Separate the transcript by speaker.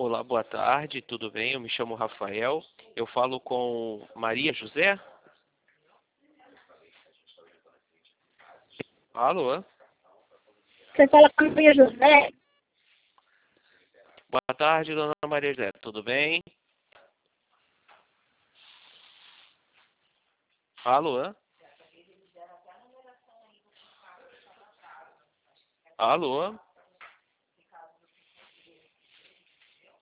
Speaker 1: Olá, boa tarde, tudo bem? Eu me chamo Rafael. Eu falo com Maria José. Alô?
Speaker 2: Você fala com a Maria José?
Speaker 1: Boa tarde, dona Maria José. Tudo bem? Alô? Alô?